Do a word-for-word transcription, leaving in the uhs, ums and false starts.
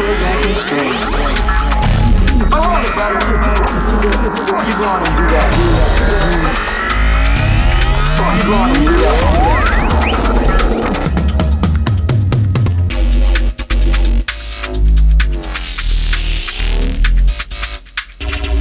Second string. Hold it, brother. You go on and do that. You go on and do that.